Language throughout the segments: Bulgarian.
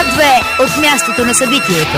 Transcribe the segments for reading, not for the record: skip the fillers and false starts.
Свят 2 от мястото на събитието.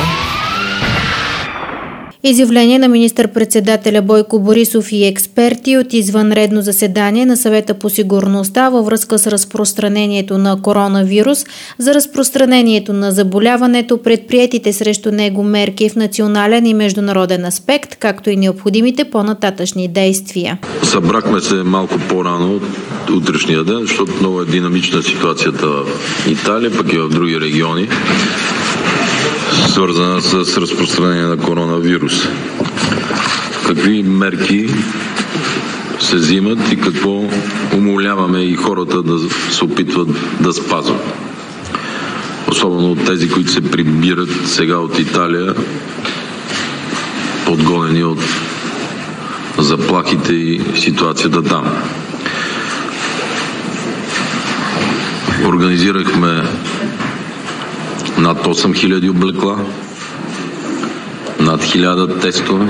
Изявление на министър-председателя Бойко Борисов и експерти от извънредно заседание на Съвета по сигурността във връзка с разпространението на коронавирус, за разпространението на заболяването, предприетите срещу него мерки в национален и международен аспект, както и необходимите по-нататъчни действия. Събрахме се малко по-рано от утрешния ден, защото много е динамична ситуацията в Италия, пък и в други региони, свързана с разпространение на коронавирус. Какви мерки се взимат и какво умоляваме и хората да се опитват да спазват. Особено от тези, които се прибират сега от Италия, подгонени от заплахите и ситуацията там. Организирахме над 8000 облекла, над 1000 тестове.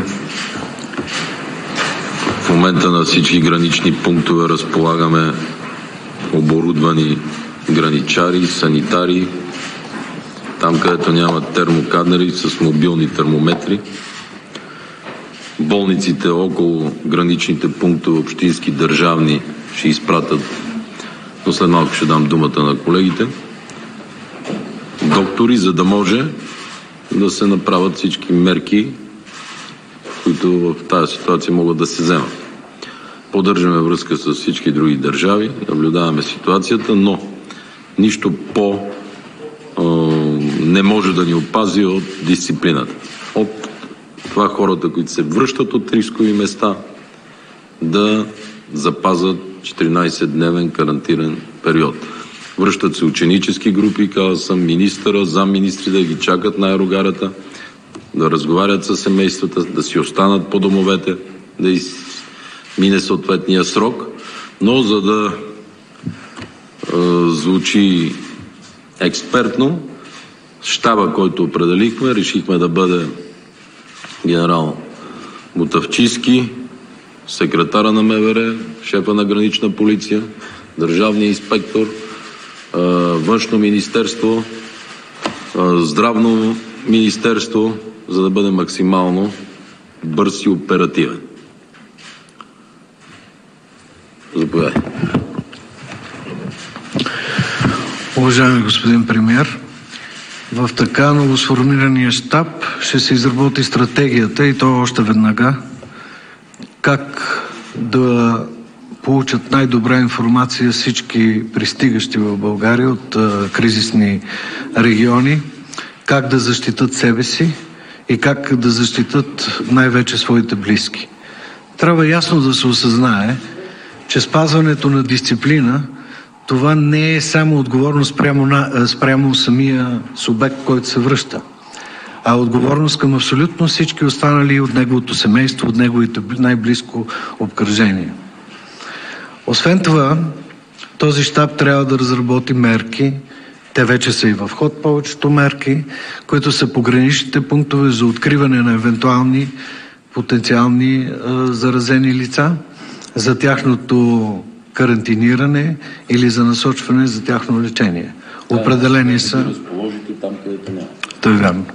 В момента на всички гранични пунктове разполагаме оборудвани граничари, санитари. Там, където няма термокамери, с мобилни термометри. Болниците около граничните пунктове, общински, държавни, ще изпратят, но след малко ще дам думата на колегите, доктори, за да може да се направят всички мерки, които в тази ситуация могат да се вземат. Поддържаме връзка с всички други държави, наблюдаваме ситуацията, но нищо не може да ни опази от дисциплината. От това хората, които се връщат от рискови места, да запазят 14-дневен карантинен период. Връщат се ученически групи, казал съм, министъра, замминистри да ги чакат на аерогарата, да разговарят с семействата, да си останат по домовете, да мине съответния срок, но за да звучи експертно, щаба, който определихме, решихме да бъде генерал Мутафчийски, секретара на МВР, шефа на гранична полиция, държавния инспектор, външно министерство, здравно министерство, за да бъде максимално бърз и оперативен. Заповядайте. Уважаеми господин премиер, в така новосформирания щаб ще се изработи стратегията, и то още веднага, как да получат най-добра информация всички пристигащи в България от кризисни региони, как да защитат себе си и как да защитат най-вече своите близки. Трябва ясно да се осъзнае, че спазването на дисциплина, това не е само отговорност спрямо самия субект, който се връща, а отговорност към абсолютно всички останали от неговото семейство, от неговите най-близко обкръжение. Освен това, този щаб трябва да разработи мерки, те вече са и в ход повечето мерки, които са пограничните пунктове за откриване на евентуални потенциални заразени лица, за тяхното карантиниране или за насочване за тяхно лечение. Определени са... разположите там, където няма. Това е вярно.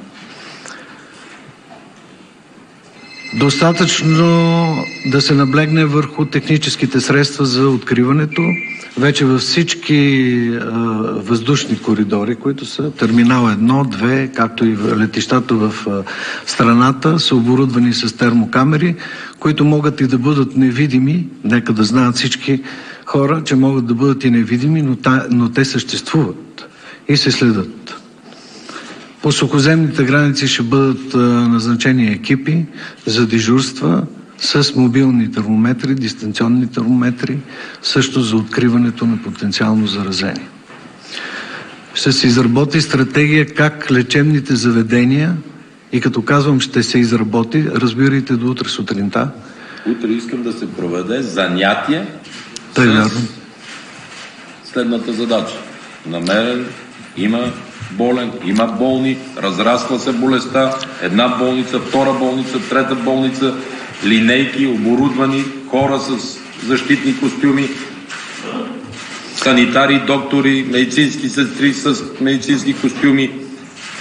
Достатъчно да се наблегне върху техническите средства за откриването. Вече във всички въздушни коридори, които са терминал 1, 2, както и летищата в страната, са оборудвани с термокамери, които могат и да бъдат невидими. Нека да знаят всички хора, че могат да бъдат и невидими, но те съществуват и се следят. По сухоземните граници ще бъдат назначени екипи за дежурства с мобилни термометри, дистанционни термометри, също за откриването на потенциално заразени. Ще се изработи стратегия как лечебните заведения, и като казвам ще се изработи, разбирайте до утре сутринта. Утре искам да се проведе занятие с следната задача. Намерен, има болен, има болни, разраства се болестта, една болница, втора болница, трета болница, линейки, оборудвани, хора с защитни костюми, санитари, доктори, медицински сестри с медицински костюми,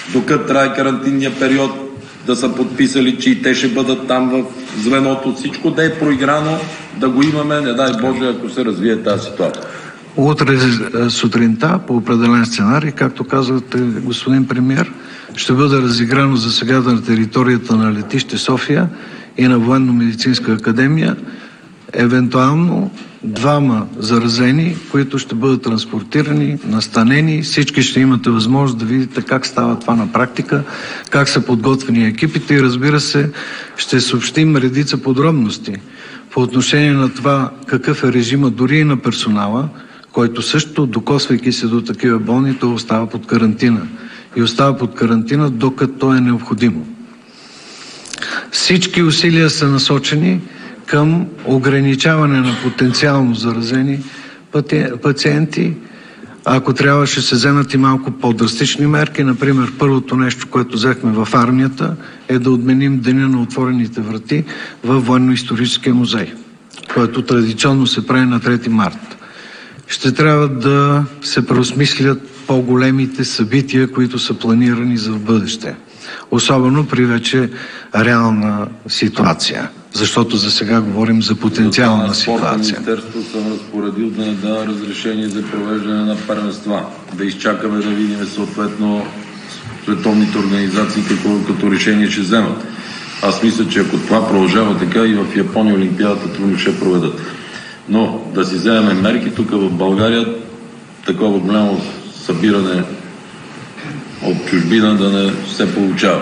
докато трае карантинния период, да са подписали, че и те ще бъдат там в звеното. Всичко да е проиграно, да го имаме, не дай Боже, ако се развие тази ситуация. Утре сутринта, по определен сценарий, както казвате, господин премиер, ще бъде разиграно за сега на територията на летище София и на Военно-медицинска академия евентуално 2 заразени, които ще бъдат транспортирани, настанени. Всички ще имате възможност да видите как става това на практика, как са подготвени екипите и, разбира се, ще съобщим редица подробности по отношение на това какъв е режима дори и на персонала, който също, докосвайки се до такива болни, то остава под карантина. И остава под карантина, докато е необходимо. Всички усилия са насочени към ограничаване на потенциално заразени пациенти. Ако трябва, ще се вземат и малко по-драстични мерки. Например, първото нещо, което взехме в армията, е да отменим Деня на отворените врати във Военно-историческия музей, който традиционно се прави на 3 март. Ще трябва да се преосмислят по-големите събития, които са планирани за в бъдеще. Особено при вече реална ситуация. Защото за сега говорим за потенциална ситуация. Министерството съм разпоредил да не дава разрешение за провеждане на първенства. Да изчакаме да видим съответно световните организации като решение ще вземат. Аз мисля, че ако това продължава така, и в Япония Олимпиадата трудно ще проведат. Но да си вземем мерки, тук в България такова голямо събиране от чужбина да не се получава.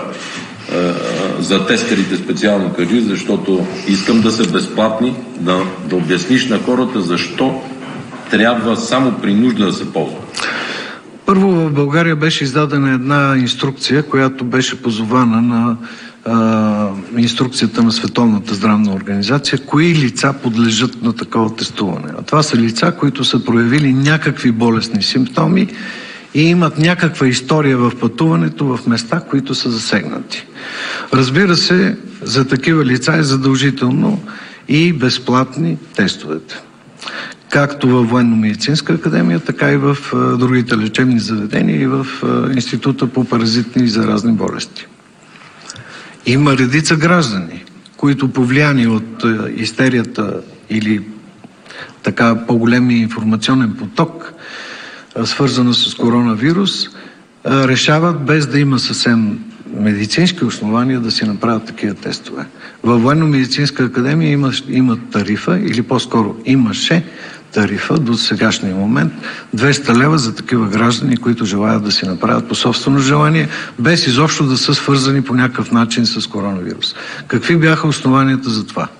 За тестерите специално кажи, защото искам да са безплатни, да обясниш на хората защо трябва само при нужда да се ползва. Първо, в България беше издадена една инструкция, която беше позована на инструкцията на Световната здравна организация, кои лица подлежат на такова тестуване. А това са лица, които са проявили някакви болестни симптоми и имат някаква история в пътуването в места, които са засегнати. Разбира се, за такива лица е задължително и безплатни тестовете. Както във Военно-медицинска академия, така и в другите лечебни заведения и в Института по паразитни и заразни болести. Има редица граждани, които повлияни от истерията или така по-големия информационен поток, свързана с коронавирус, решават без да има съвсем медицински основания да си направят такива тестове. Във Военно-медицинска академия има тарифа, или по-скоро имаше тарифа до сегашния момент 200 лева за такива граждани, които желаят да си направят по собствено желание, без изобщо да са свързани по някакъв начин с коронавирус. Какви бяха основанията за това?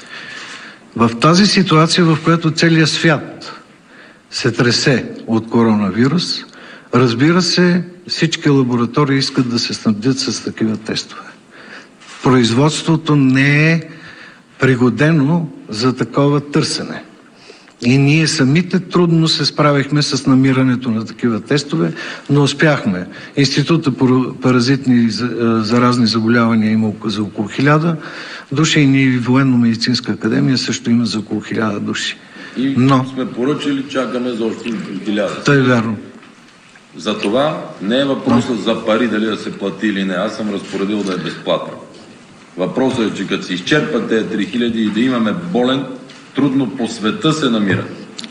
В тази ситуация, в която целият свят се тресе от коронавирус, разбира се, всички лаборатории искат да се снабдят с такива тестове. Производството не е пригодено за такова търсене. И ние самите трудно се справихме с намирането на такива тестове, но успяхме. Института по паразитни и заразни заболявания има за около 1000 души и ние Военно-медицинска академия също има за около 1000 души. И сме поръчали, чакаме за още 1000. Това е вярно. За това не е въпросът за пари дали да се плати или не. Аз съм разпоредил да е безплатно. Въпросът е, че като се изчерпат тези 3000 и да имаме болен, трудно по света се намира.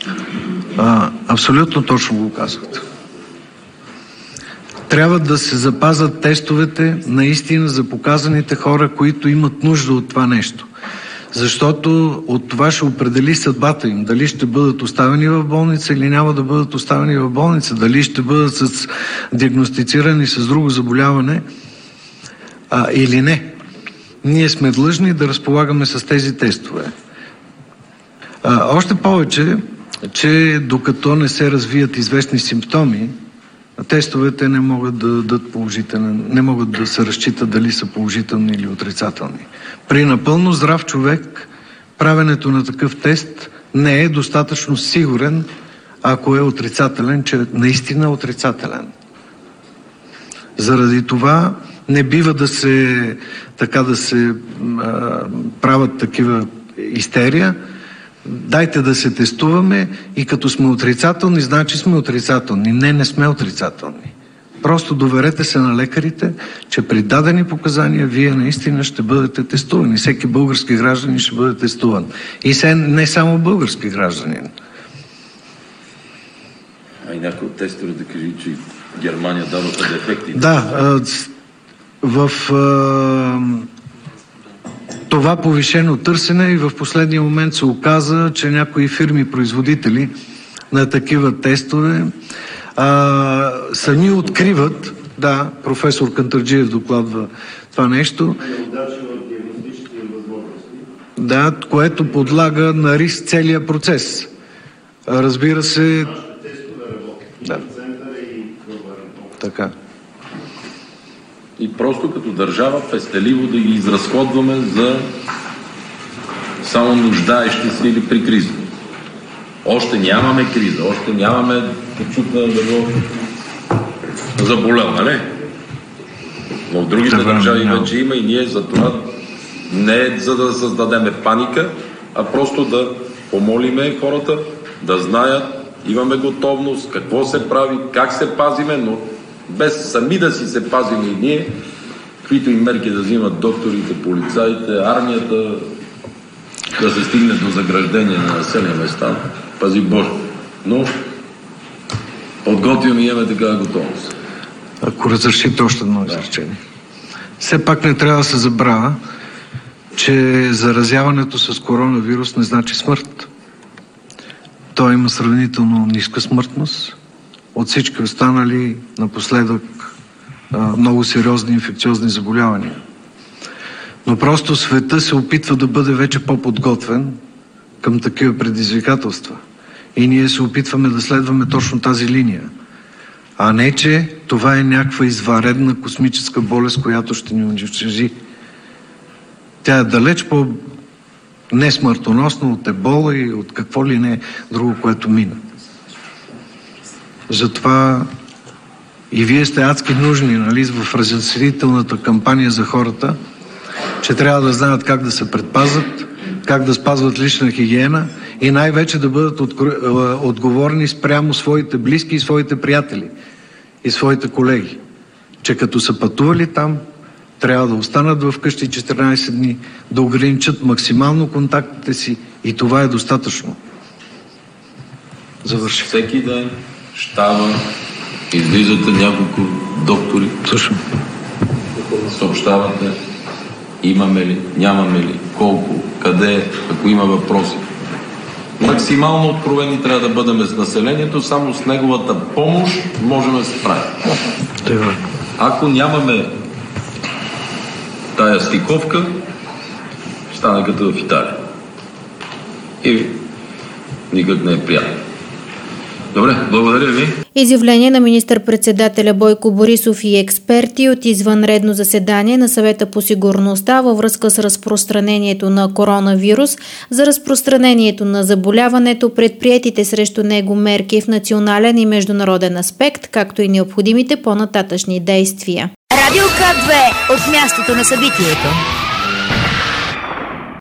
Абсолютно точно го казвате. Трябва да се запазят тестовете наистина за показаните хора, които имат нужда от това нещо. Защото от това ще определи съдбата им. Дали ще бъдат оставени в болница или няма да бъдат оставени в болница. Дали ще бъдат диагностицирани с друго заболяване или не. Ние сме длъжни да разполагаме с тези тестове. Още повече, че докато не се развият известни симптоми, тестовете не могат да дадат положителен, не могат да се разчитат дали са положителни или отрицателни. При напълно здрав човек правенето на такъв тест не е достатъчно сигурен, ако е отрицателен, че наистина е отрицателен. Заради това не бива да се правят такива истерия. Дайте да се тестуваме и като сме отрицателни, значи сме отрицателни. Не сме отрицателни. Просто доверете се на лекарите, че при дадени показания вие наистина ще бъдете тестувани. Всеки български гражданин ще бъде тестуван. И не само български гражданин. А и някой от тестовете да кажи, че Германия дадоха дефекти. Да, в това повишено търсене и в последния момент се оказа, че някои фирми-производители на такива тестове сами откриват, да, професор Кантарджиев докладва това нещо, да, което подлага на риск целия процес. Разбира се, да. Така. И просто като държава пестеливо да ги изразходваме за само нуждаещи се или при криза. Още нямаме криза, още нямаме почут на дърво заболел, нали? Но в другите държави вече има и ние за това не за да създадеме паника, а просто да помолиме хората да знаят, имаме готовност, какво се прави, как се пазиме, но без сами да си се пазиме и ние, каквито и мерки да взимат докторите, полицаите, армията, да се стигне до заграждение на населени места, пази Боже. Но подготвяме и имаме такава готовност. Ако разрешите още едно изречение. Все пак не трябва да се забравя, че заразяването с коронавирус не значи смърт. Той има сравнително ниска смъртност от всички останали напоследък много сериозни инфекциозни заболявания. Но просто света се опитва да бъде вече по-подготвен към такива предизвикателства. И ние се опитваме да следваме точно тази линия. А не, че това е някаква извънредна космическа болест, която ще ни унищожи. Тя е далеч по-несмъртоносна от ебола и от какво ли не друго, което мина. Затова и вие сте адски нужни, нали, в разяснителната кампания за хората, че трябва да знаят как да се предпазват, как да спазват лична хигиена и най-вече да бъдат отговорни спрямо своите близки и своите приятели и своите колеги. Че като са пътували там, трябва да останат в къщи 14 дни, да ограничат максимално контактите си и това е достатъчно. Завърших. Всеки ден щаба излизате няколко доктори. Слушам. Съобщавате имаме ли, нямаме ли, колко, къде, ако има въпроси. Максимално откровени трябва да бъдем с населението, само с неговата помощ можем да се справим. Ако нямаме тая стиковка, стане като в Италия. И никак не е приятно. Добре, благодаря ви. Изявление на министър-председателя Бойко Борисов и експерти от извънредно заседание на Съвета по сигурността във връзка с разпространението на коронавирус, за разпространението на заболяването, предприетите срещу него мерки в национален и международен аспект, както и необходимите по-нататъчни действия. Радио К2 от мястото на събитието.